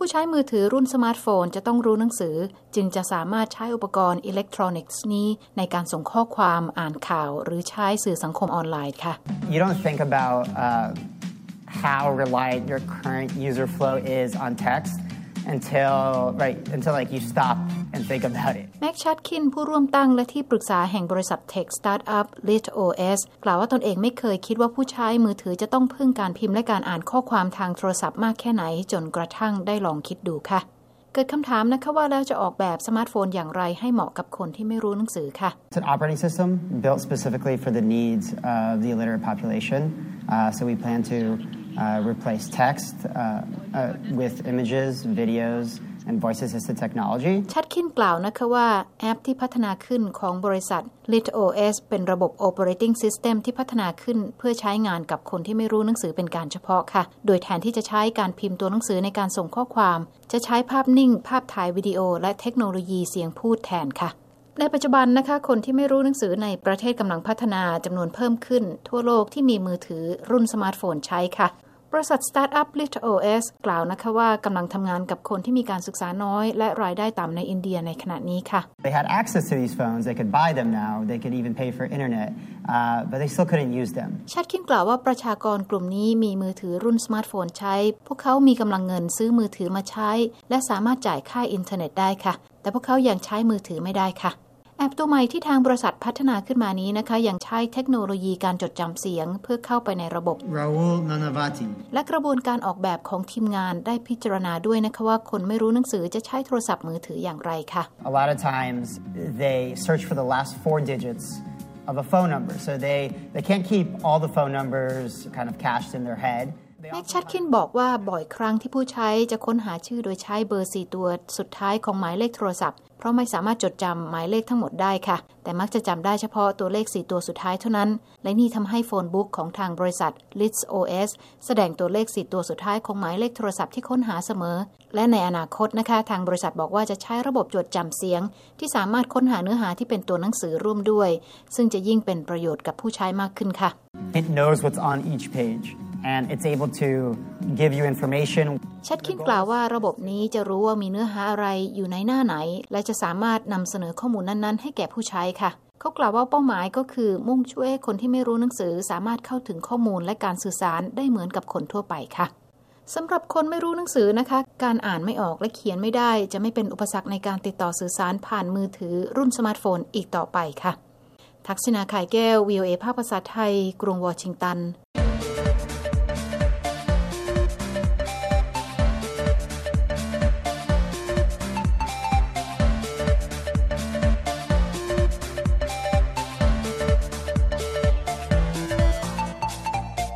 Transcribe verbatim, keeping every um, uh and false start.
ผู้ใช้มือถือรุ่นสมาร์ทโฟนจะต้องรู้หนังสือจึงจะสามารถใช้อุปกรณ์อิเล็กทรอนิกส์นี้ในการส่งข้อความอ่านข่าวหรือใช้สื่อสังคมออนไลน์ค่ะ You don't think about uh, how reliant your current user flow is on text until right until like you stop and think about it แม็กชัดคินผู้ร่วมตั้งและที่ปรึกษาแห่งบริษัทเทคสตาร์ทอัพ LitOS กล่าวว่าตนเองไม่เคยคิดว่าผู้ใช้มือถือจะต้องพึ่งการพิมพ์และการอ่านข้อความทางโทรศัพท์มากแค่ไหนจนกระทั่งได้ลองคิดดูค่ะเกิดคำถามนะคะว่าแล้วจะออกแบบสมาร์ทโฟนอย่างไรให้เหมาะกับคนที่ไม่รู้หนังสือค่ะ It's an operating system built specifically for the needs of the illiterate population. Uh, so we plan to uh, replace text uh, uh, with images, videos, and voice-assisted technology. ชัดคินกล่าวนะคะว่าแอปที่พัฒนาขึ้นของบริษัท LitOS เป็นระบบ Operating System ที่พัฒนาขึ้นเพื่อใช้งานกับคนที่ไม่รู้หนังสือเป็นการเฉพาะค่ะโดยแทนที่จะใช้การพิมพ์ตัวหนังสือในการส่งข้อความจะใช้ภาพนิ่งภาพถ่ายวิดีโอและเทคโนโลยีเสียงพูดแทนค่ะในปัจจุบันนะคะคนที่ไม่รู้หนังสือในประเทศกำลังพัฒนาจำนวนเพิ่มขึ้นทั่วโลกที่มีมือถือรุ่นสมาร์ทโฟนใช้ค่ะบริษัทสตาร์ทอัพ LitOS กล่าวนะคะว่ากำลังทำงานกับคนที่มีการศึกษาน้อยและรายได้ต่ำในอินเดียในขณะนี้ค่ะ They had access to these phones. They could buy them now. They could even pay for internet, uh, but they still couldn't use them. ชัดคินกล่าวว่าประชากรกลุ่มนี้มีมือถือรุ่นสมาร์ทโฟนใช้พวกเขามีกำลังเงินซื้อมือถือมาใช้และสามารถจ่ายค่าอินเทอร์เน็ตได้ค่ะแต่พวกเขายังใช้มือถือไม่ได้ค่ะแอปตัวใหม่ที่ทางบริษัทพัฒนาขึ้นมานี้นะคะยังใช้เทคโนโลยีการจดจำเสียงเพื่อเข้าไปในระบบ Rahul Nanavati และกระบวนการออกแบบของทีมงานได้พิจารณาด้วยนะคะว่าคนไม่รู้หนังสือจะใช้โทรศัพท์มือถืออย่างไรค่ะ A lot of times they search for the last four digits of a phone number so they they can't keep all the phone numbers kind of cached in their head แม็กชัดคินบอกว่าบ่อยครั้งที่ผู้ใช้จะค้นหาชื่อโดยใช้เบอร์สี่ตัวสุดท้ายของหมายเลขโทรศัพท์เพราะไม่สามารถจดจำหมายเลขทั้งหมดได้ค่ะแต่มักจะจำได้เฉพาะตัวเลขสี่ตัวสุดท้ายเท่านั้นและนี่ทำให้โฟนบุ๊กของทางบริษัท LitOS แสดงตัวเลขสี่ตัวสุดท้ายของหมายเลขโทรศัพท์ที่ค้นหาเสมอและในอนาคตนะคะทางบริษัทบอกว่าจะใช้ระบบจดจำเสียงที่สามารถค้นหาเนื้อหาที่เป็นตัวหนังสือร่วมด้วยซึ่งจะยิ่งเป็นประโยชน์กับผู้ใช้มากขึ้นค่ะ It knows what's on each page.And it's able to give you information. ชัดคินกล่าวว่าระบบนี้จะรู้ว่ามีเนื้อหาอะไรอยู่ในหน้าไหนและจะสามารถนำเสนอข้อมูลนั้นๆให้แก่ผู้ใช้ค่ะเขากล่าวว่าเป้าหมายก็คือมุ่งช่วยให้คนที่ไม่รู้หนังสือสามารถเข้าถึงข้อมูลและการสื่อสารได้เหมือนกับคนทั่วไปค่ะสำหรับคนไม่รู้หนังสือนะคะการอ่านไม่ออกและเขียนไม่ได้จะไม่เป็นอุปสรรคในการติดต่อสื่อสารผ่านมือถือรุ่นสมาร์ทโฟนอีกต่อไปค่ะทักษิณา ข่ายแก้ว วี โอ เอ ภาคภาษาไทยกรุงวอชิงตัน